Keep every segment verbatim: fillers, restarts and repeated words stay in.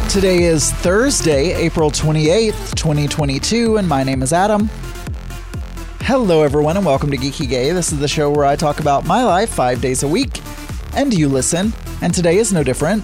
Today is Thursday, April twenty-eighth, twenty twenty-two, and my name is Adam. Hello, everyone, and welcome to Geeky Gay. This is the show where I talk about my life five days a week, and you listen, and today is no different.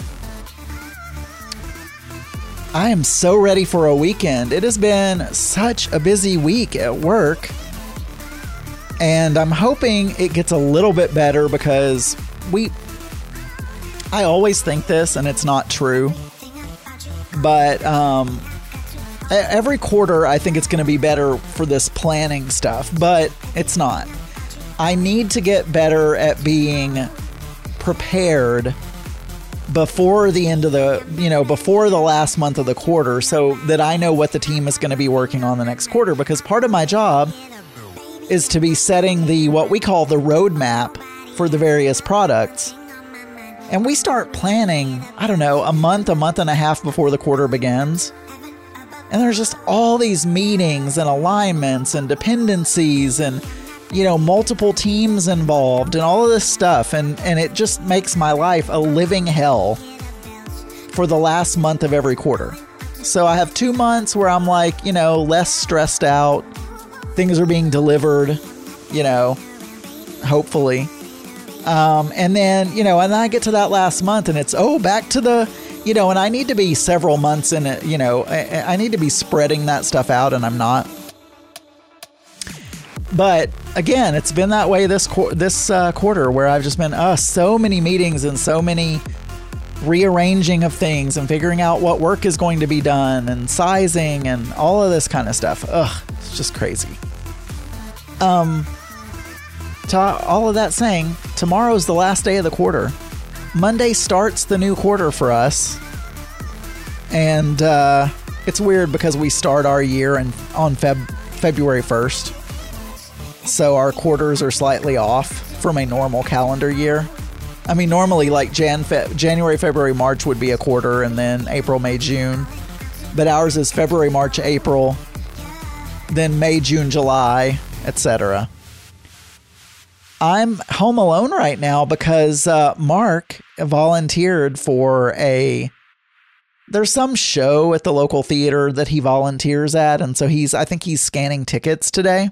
I am so ready for a weekend. It has been such a busy week at work, and I'm hoping it gets a little bit better because we... I always think this, and it's not true, but um, every quarter I think it's going to be better for this planning stuff, but it's not. I need to get better at being prepared before the end of the, you know, before the last month of the quarter so that I know what the team is going to be working on the next quarter, because part of my job is to be setting the, what we call the roadmap for the various products. And we start planning, I don't know, a month, a month and a half before the quarter begins. And there's just all these meetings and alignments and dependencies and, you know, multiple teams involved and all of this stuff. And, and it just makes my life a living hell for the last month of every quarter. So I have two months where I'm like, you know, less stressed out. Things are being delivered, you know, hopefully. Um, and then, you know, and then I get to that last month and it's, oh, back to the, you know, and I need to be several months in it, you know, I, I need to be spreading that stuff out and I'm not. But again, it's been that way this, qu- this uh, quarter where I've just been, uh, so many meetings and so many rearranging of things and figuring out what work is going to be done and sizing and all of this kind of stuff. Ugh, it's just crazy. Um, To all of that saying, tomorrow's the last day of the quarter. Monday starts the new quarter for us. And uh, it's weird because we start our year in, on Feb- February first. So our quarters are slightly off from a normal calendar year. I mean, normally like Jan, Fe- January, February, March would be a quarter, and then April, May, June. But ours is February, March, April, then May, June, July, et cetera. I'm home alone right now because uh, Mark volunteered for a, there's some show at the local theater that he volunteers at. And so he's, I think he's scanning tickets today.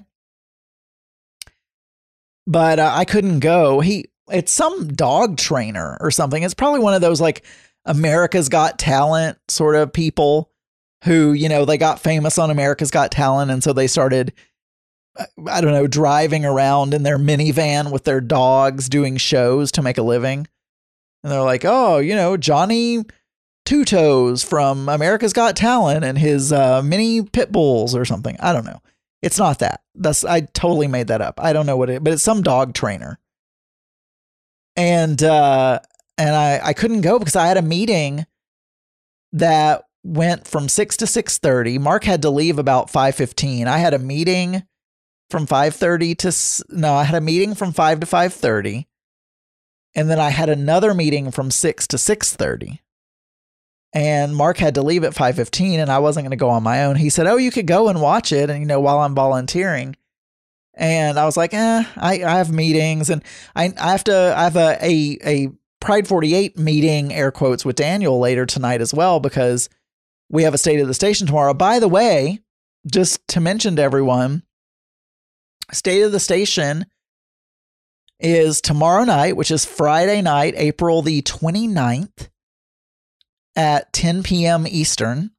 But uh, I couldn't go. He, it's some dog trainer or something. It's probably one of those like America's Got Talent sort of people who, you know, they got famous on America's Got Talent. And so they started, I don't know, driving around in their minivan with their dogs doing shows to make a living. And they're like, oh, you know, Johnny Two Toes from America's Got Talent and his uh, mini pit bulls or something. I don't know. It's not that. That's, I totally made that up. I don't know what it, but it's some dog trainer. And, uh, and I, I couldn't go because I had a meeting that went from six to six thirty. Mark had to leave about five fifteen. I had a meeting from five thirty to, no, I had a meeting from five to five thirty. And then I had another meeting from six to six thirty. And Mark had to leave at five fifteen and I wasn't going to go on my own. He said, oh, you could go and watch it. And, you know, while I'm volunteering. And I was like, eh, I, I have meetings and I, I have to, I have a, a, a Pride forty-eight meeting, air quotes, with Daniel later tonight as well, because we have a State of the Station tomorrow. By the way, just to mention to everyone, State of the Station is tomorrow night, which is Friday night, April the twenty-ninth at ten p.m. Eastern.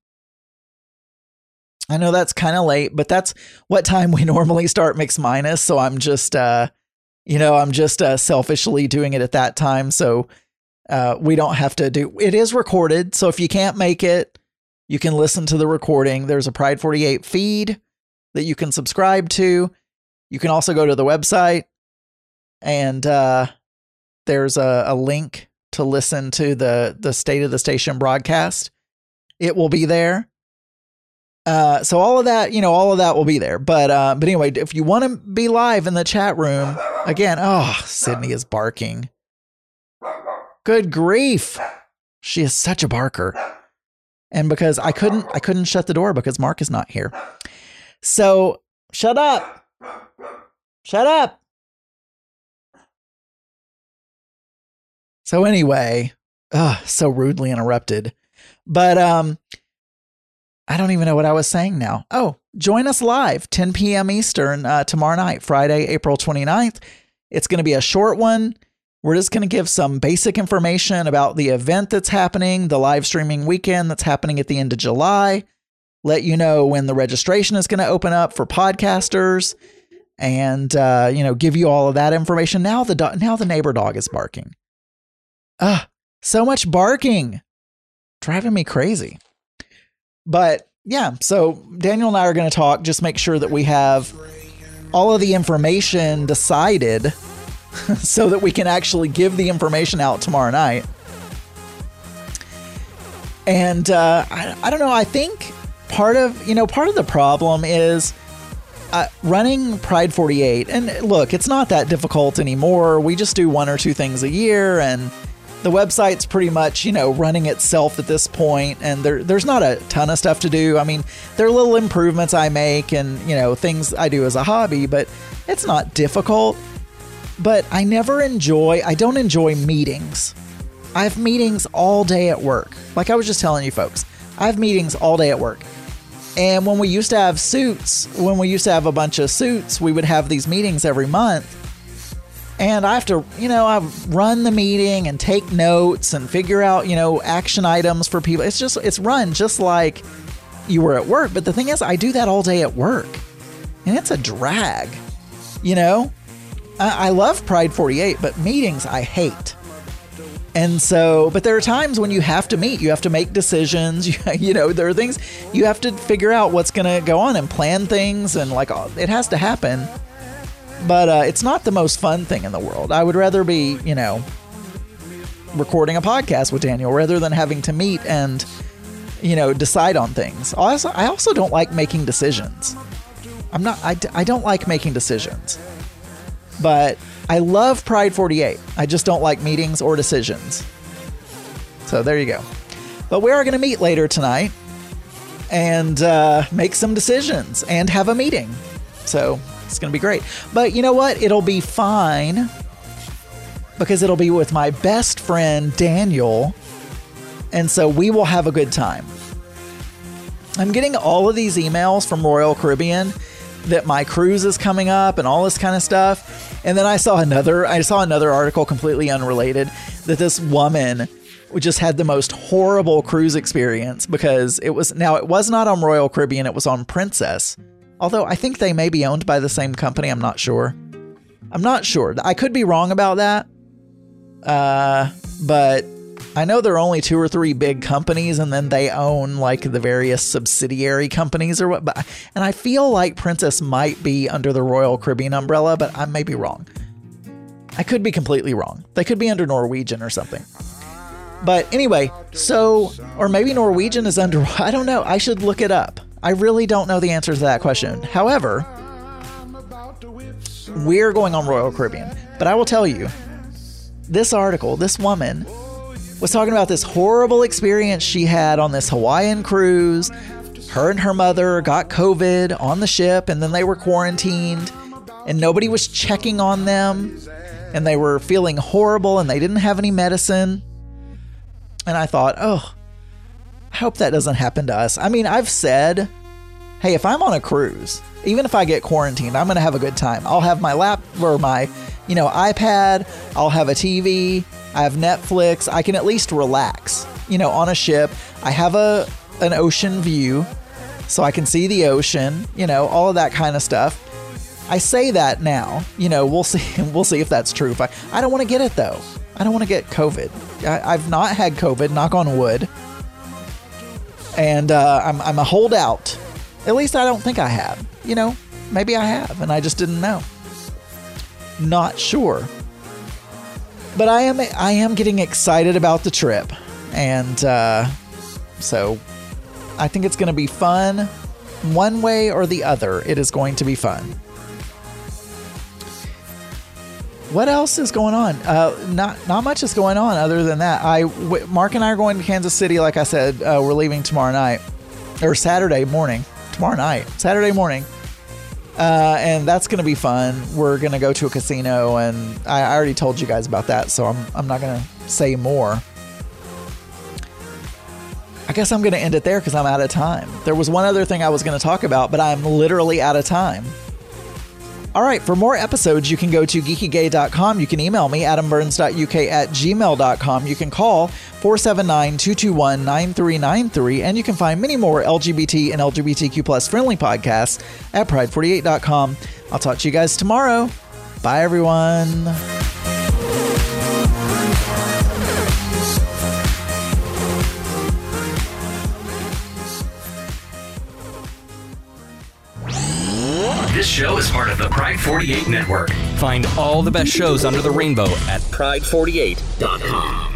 I know that's kind of late, but that's what time we normally start Mix Minus. So I'm just, uh, you know, I'm just uh, selfishly doing it at that time. So uh, we don't have to do, it is recorded. So if you can't make it, you can listen to the recording. There's a Pride forty-eight feed that you can subscribe to. You can also go to the website and uh, there's a, a link to listen to the, the State of the Station broadcast. It will be there. Uh, so all of that, you know, all of that will be there. But uh, but anyway, if you want to be live in the chat room, again, oh, Sydney is barking. Good grief. She is such a barker. And because I couldn't, I couldn't shut the door because Mark is not here. So shut up. Shut up. So anyway, ugh, so rudely interrupted. But um, I don't even know what I was saying now. Oh, join us live, ten p.m. Eastern uh, tomorrow night, Friday, April twenty-ninth. It's going to be a short one. We're just going to give some basic information about the event that's happening, the live streaming weekend that's happening at the end of July. Let you know when the registration is going to open up for podcasters, and uh, you know, give you all of that information. Now the do- now the neighbor dog is barking. Ah, so much barking, driving me crazy. But yeah, so Daniel and I are going to talk. Just make sure that we have all of the information decided, so that we can actually give the information out tomorrow night. And uh, I, I don't know. I think. Part of, you know, part of the problem is uh, running Pride forty-eight. And look, it's not that difficult anymore. We just do one or two things a year, and the website's pretty much, you know, running itself at this point. And there, there's not a ton of stuff to do. I mean, there are little improvements I make and, you know, things I do as a hobby, but it's not difficult. But I never enjoy, I don't enjoy meetings. I have meetings all day at work. Like I was just telling you folks, I have meetings all day at work. And when we used to have suits, when we used to have a bunch of suits, we would have these meetings every month. And I have to, you know, I run the meeting and take notes and figure out, you know, action items for people. It's just, it's run just like you were at work. But the thing is, I do that all day at work. And it's a drag, you know? I, I love Pride forty-eight, but meetings I hate. And so, but there are times when you have to meet, you have to make decisions, you, you know, there are things you have to figure out what's going to go on and plan things, and like it has to happen. But uh, it's not the most fun thing in the world. I would rather be, you know, recording a podcast with Daniel rather than having to meet and, you know, decide on things. Also, I also don't like making decisions. I'm not, I, I don't like making decisions. But I love Pride forty-eight. I just don't like meetings or decisions. So there you go. But we are going to meet later tonight and uh, make some decisions and have a meeting. So it's going to be great. But you know what? It'll be fine because it'll be with my best friend, Daniel. And so we will have a good time. I'm getting all of these emails from Royal Caribbean that my cruise is coming up and all this kind of stuff. And then I saw another, I saw another article completely unrelated that this woman just had the most horrible cruise experience because it was, now it was not on Royal Caribbean, it was on Princess. Although I think they may be owned by the same company. I'm not sure. I'm not sure. I could be wrong about that. Uh, but I know there are only two or three big companies, and then they own like the various subsidiary companies or what. But, and I feel like Princess might be under the Royal Caribbean umbrella, but I may be wrong. I could be completely wrong. They could be under Norwegian or something. But anyway, so, or maybe Norwegian is under, I don't know. I should look it up. I really don't know the answer to that question. However, we're going on Royal Caribbean. But I will tell you, this article, this woman was talking about this horrible experience she had on this Hawaiian cruise. Her and her mother got COVID on the ship, and then they were quarantined, and nobody was checking on them, and they were feeling horrible, and they didn't have any medicine. And I thought, oh, I hope that doesn't happen to us. I mean, I've said, hey, if I'm on a cruise, even if I get quarantined, I'm going to have a good time. I'll have my lap or my, you know, iPad. I'll have a T V. I have Netflix. I can at least relax, you know, on a ship. I have a an ocean view, so I can see the ocean, you know, all of that kind of stuff. I say that now, you know, we'll see. We'll see if that's true. If I, I don't want to get it though. I don't want to get COVID. I, I've not had COVID, knock on wood. And uh, I'm, I'm a holdout. At least I don't think I have. You know, maybe I have, and I just didn't know. Not sure. But I am I am getting excited about the trip. And uh, so I think it's going to be fun. One way or the other, it is going to be fun. What else is going on? Uh, not not much is going on other than that. I w- Mark and I are going to Kansas City. Like I said, uh, we're leaving tomorrow night, or Saturday morning. Tomorrow night, Saturday morning, uh, and that's going to be fun. We're going to go to a casino, and I, I already told you guys about that, so I'm I'm not going to say more. I guess I'm going to end it there because I'm out of time. There was one other thing I was going to talk about, but I'm literally out of time. All right, for more episodes, you can go to geeky gay dot com. You can email me, adam burns dot u k at gmail dot com. You can call four seven nine, two two one, nine three nine three, and you can find many more L G B T and L G B T Q plus friendly podcasts at pride forty-eight dot com. I'll talk to you guys tomorrow. Bye, everyone. This show is part of the Pride forty-eight Network. Find all the best shows under the rainbow at pride forty-eight dot com.